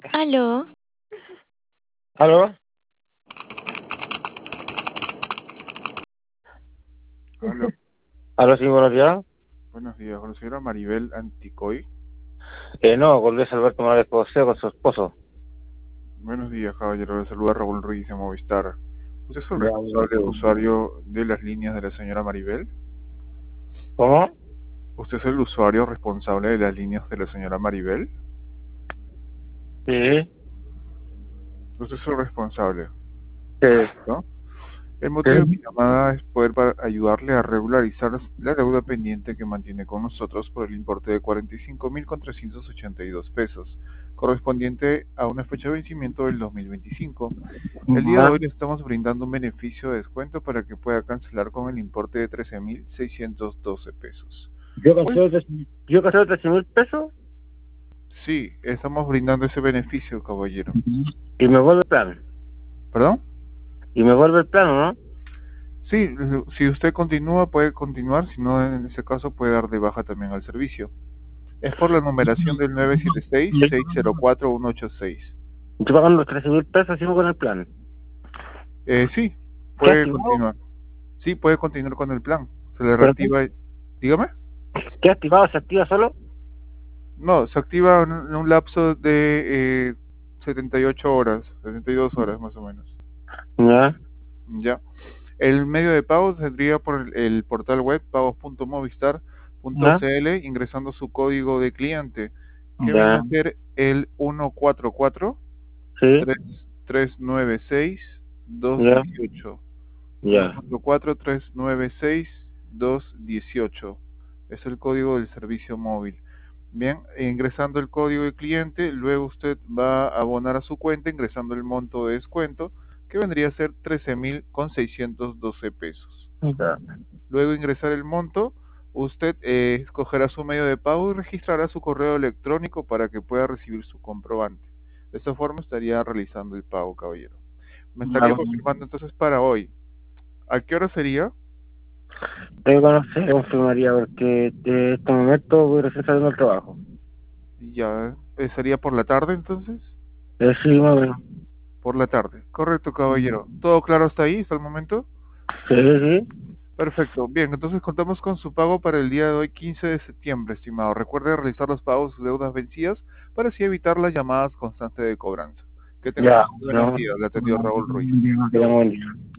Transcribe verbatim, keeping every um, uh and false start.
¿Aló? ¿Aló? Aló, ¿Aló, sí, buenos días? buenos días, con la señora Maribel Anticoy. Eh, no, con Luis Alberto Morales José, con su esposo. Buenos días, caballero. Le saluda Raúl Ruiz de Movistar. ¿Usted es el Ya, responsable bueno. usuario de las líneas de la señora Maribel? ¿Cómo? ¿Usted es el usuario responsable de las líneas de la señora Maribel? Sí, Usted es el responsable, sí, ¿correcto? El motivo de mi sí. llamada es poder para ayudarle a regularizar la deuda pendiente que mantiene con nosotros por el importe de cuarenta y cinco mil trescientos ochenta y dos pesos, correspondiente a una fecha de vencimiento del dos mil veinticinco. El día de Ah, hoy le estamos brindando un beneficio de descuento para que pueda cancelar con el importe de trece mil seiscientos doce pesos. yo Pues cancelo tres, yo cancelo trece mil pesos sí, estamos brindando ese beneficio, caballero. y me vuelve el plan. ¿Perdón? Y me vuelve el plan, ¿no? Sí, si usted continúa, puede continuar, si no, en ese caso puede dar de baja también al servicio. Es por la numeración del nueve siete seis, seis cero cuatro, uno ocho seis. Estoy pagando los trece mil pesos, sigo con el plan. Eh, sí, ¿Qué puede activado? continuar. Sí, puede continuar con el plan. Se le ¿Pero qué? reactiva. Dígame. ¿Qué activado? ¿Se activa solo? No, se activa en un en un lapso de eh, setenta y ocho horas, setenta y dos horas más o menos. Ya, Ya. El medio de pago tendría por el, el portal web pagos punto movistar punto ya, c l ingresando su código de cliente, que viene ya, a ser el uno cuatro cuatro, sí, tres tres nueve seis, dos ya, dieciocho. uno ya. cuatro cuatro, tres nueve seis, dos dieciocho. Es el código del servicio móvil. Bien, ingresando el código de cliente, luego usted va a abonar a su cuenta ingresando el monto de descuento, que vendría a ser trece mil seiscientos doce pesos. Ya. Luego de ingresar el monto, usted eh, escogerá su medio de pago y registrará su correo electrónico para que pueda recibir su comprobante. De esta forma estaría realizando el pago, caballero. Me Ya, estaría bueno. confirmando entonces para hoy. ¿A qué hora sería? Tengo que no sé, confirmaría, porque en este momento voy recién saliendo del trabajo. Ya, eh, ¿sería por la tarde entonces? Eh, sí, más o menos. Por la tarde. Correcto, caballero. ¿Todo claro hasta ahí, hasta el momento? Sí, sí, Perfecto. Bien, entonces contamos con su pago para el día de hoy, quince de septiembre, estimado. Recuerde realizar los pagos de sus deudas vencidas para así evitar las llamadas constantes de cobranza. Que tenga ya, un buen no, día. Le atendió Raúl Ruiz. no, no, no, no,